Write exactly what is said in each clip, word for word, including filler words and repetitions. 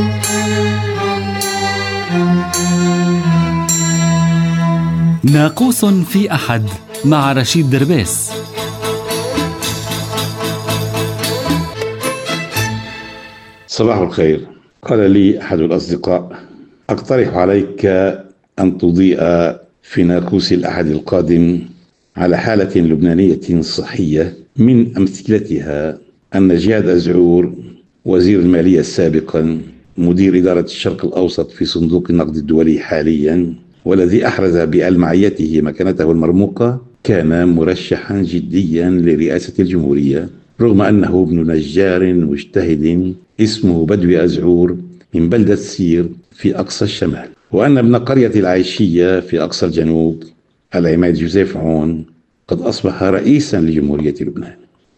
ناقوس في أحد مع رشيد دربيس. صباح الخير. قال لي أحد الأصدقاء: أقترح عليك أن تضيء في ناقوس الأحد القادم على حالة لبنانية صحية من أمثلتها أن جهاد أزعور وزير المالية السابقا مدير إدارة الشرق الأوسط في صندوق النقد الدولي حاليا، والذي أحرز بألمعيته مكانته المرموقة، كان مرشحا جديا لرئاسة الجمهورية، رغم أنه ابن نجار مجتهد اسمه بدوي أزعور من بلدة سير في أقصى الشمال، وأن ابن قرية العيشية في أقصى الجنوب العماد جوزيف عون قد أصبح رئيسا لجمهورية لبنان.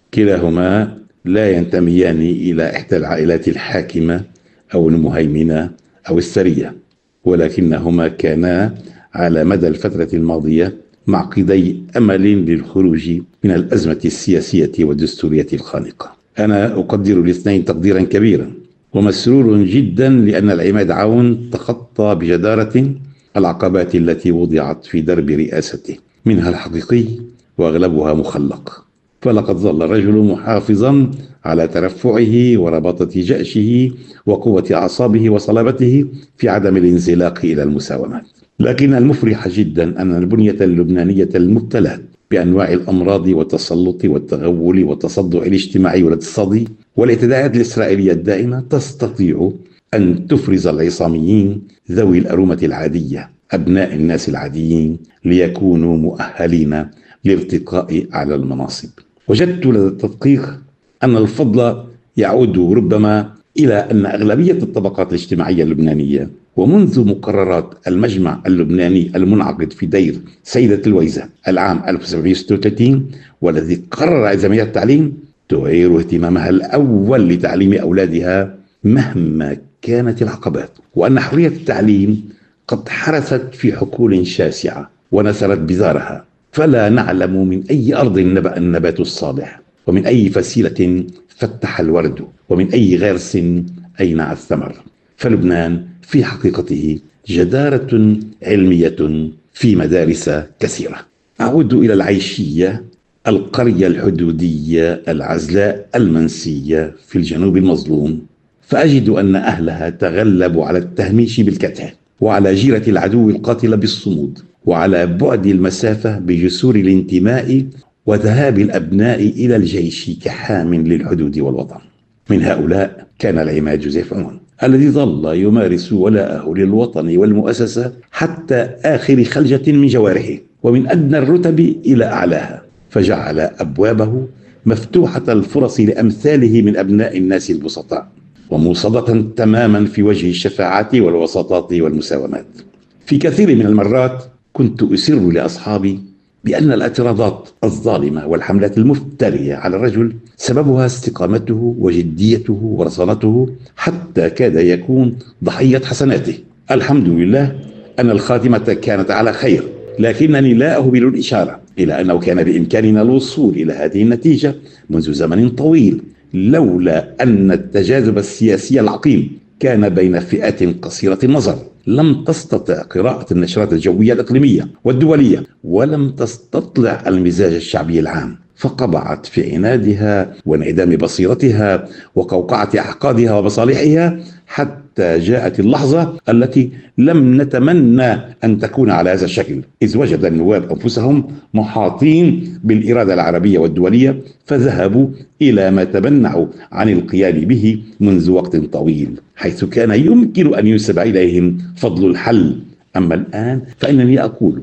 كلاهما لا ينتميان إلى إحدى العائلات الحاكمة أو المهيمنة أو الثرية، ولكنهما كانا على مدى الفترة الماضية معقدي أمل للخروج من الأزمة السياسية والدستورية الخانقة. أنا أقدر الاثنين تقديرا كبيرا، ومسرور جدا لأن العماد عون تخطى بجدارة العقبات التي وضعت في درب رئاسته، منها الحقيقي وأغلبها مخلق. فلقد ظل الرجل محافظا على ترفعه ورباطة جأشه وقوة أعصابه وصلابته في عدم الانزلاق إلى المساومات. لكن المفرح جدا أن البنية اللبنانية المبتلى بأنواع الأمراض والتسلط والتغول والتصدع الاجتماعي والاقتصادي والاعتداءات الإسرائيلية الدائمة تستطيع أن تفرز العصاميين ذوي الأرومة العادية، أبناء الناس العاديين، ليكونوا مؤهلين لارتقاء على المناصب. وجدت لدى التدقيق أن الفضل يعود ربما إلى أن أغلبية الطبقات الاجتماعية اللبنانية، ومنذ مقررات المجمع اللبناني المنعقد في دير سيدة الويزة العام ألف وسبعمائة وستة وثلاثين والذي قرر إلزامية التعليم، تعير اهتمامها الأول لتعليم أولادها مهما كانت العقبات، وأن حرية التعليم قد حرست في حقول شاسعة ونثرت بذارها، فلا نعلم من أي أرض نبأ النبات الصالح، ومن أي فسيلة فتح الورد، ومن أي غرس أينع الثمر. فلبنان في حقيقته جدارة علمية في مدارس كثيرة. أعود إلى العيشية، القرية الحدودية العزلاء المنسية في الجنوب المظلوم، فأجد أن أهلها تغلبوا على التهميش بالكتف، وعلى جيرة العدو القاتل بالصمود، وعلى بعد المسافة بجسور الانتماء وذهاب الأبناء إلى الجيش كحام للحدود والوطن. من هؤلاء كان العماد جوزيف عون الذي ظل يمارس ولاءه للوطن والمؤسسة حتى آخر خلجة من جوارحه، ومن أدنى الرتب إلى أعلاها، فجعل أبوابه مفتوحة الفرص لأمثاله من أبناء الناس البسطاء، وموصدة تماما في وجه الشفاعات والوساطات والمساومات. في كثير من المرات كنت أسر لأصحابي بأن الاعتراضات الظالمة والحملات المفترية على الرجل سببها استقامته وجديته ورصانته، حتى كاد يكون ضحية حسناته. الحمد لله أن الخاتمة كانت على خير، لكنني لا أهمل الإشارة إلى أنه كان بإمكاننا الوصول إلى هذه النتيجة منذ زمن طويل، لولا أن التجاذب السياسي العقيم كان بين فئات قصيرة النظر لم تستطع قراءة النشرات الجوية الإقليمية والدولية، ولم تستطلع المزاج الشعبي العام، فقبعت في عنادها وانعدام بصيرتها وقوقعة أحقادها ومصالحها، حتى جاءت اللحظة التي لم نتمنى أن تكون على هذا الشكل، إذ وجد النواب أنفسهم محاطين بالإرادة العربية والدولية، فذهبوا إلى ما تمنعوا عن القيام به منذ وقت طويل، حيث كان يمكن أن ينسب إليهم فضل الحل. أما الآن فإنني أقول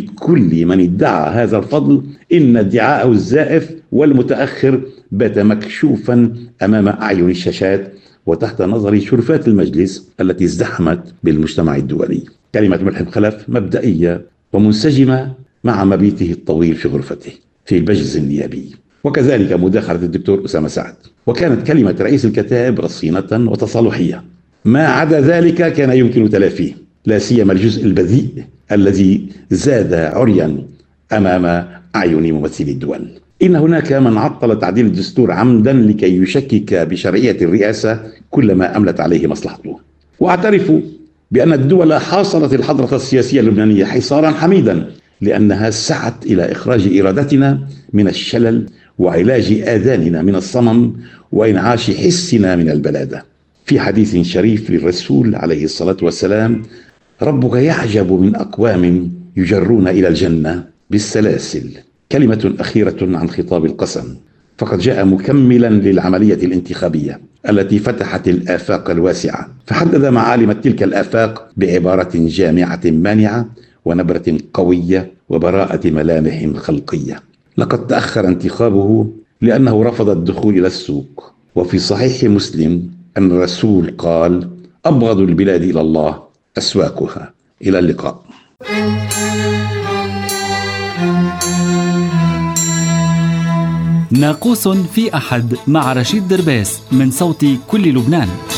لكل من ادعى هذا الفضل إن ادعاءه الزائف والمتأخر بات مكشوفا أمام أعين الشاشات وتحت نظر شرفات المجلس التي ازدحمت بالمجتمع الدولي. كلمة ملحم خلف مبدئية ومنسجمة مع مبيته الطويل في غرفته في البجز النيابي، وكذلك مداخلة الدكتور أسامة سعد، وكانت كلمة رئيس الكتائب رصينة وتصالحية. ما عدا ذلك كان يمكن تلافيه، لا سيما الجزء البذيء الذي زاد عريا أمام أعين ممثلي الدول. إن هناك من عطل تعديل الدستور عمدا لكي يشكك بشرعية الرئاسة كلما أملت عليه مصلحته. وأعترف بأن الدول حاصرت الحضرة السياسية اللبنانية حصارا حميدا، لأنها سعت إلى إخراج إرادتنا من الشلل وعلاج آذاننا من الصمم وإنعاش حسنا من البلادة. في حديث شريف للرسول عليه الصلاة والسلام: ربك يعجب من أقوام يجرون إلى الجنة بالسلاسل. كلمة أخيرة عن خطاب القسم، فقد جاء مكملا للعملية الانتخابية التي فتحت الآفاق الواسعة، فحدد معالم تلك الآفاق بعبارة جامعة مانعة ونبرة قوية وبراءة ملامح خلقية. لقد تأخر انتخابه لأنه رفض الدخول إلى السوق. وفي صحيح مسلم أن الرسول قال: أبغض البلاد إلى الله أسواقها. إلى اللقاء. ناقوس في أحد مع رشيد دربيس من صوت كل لبنان.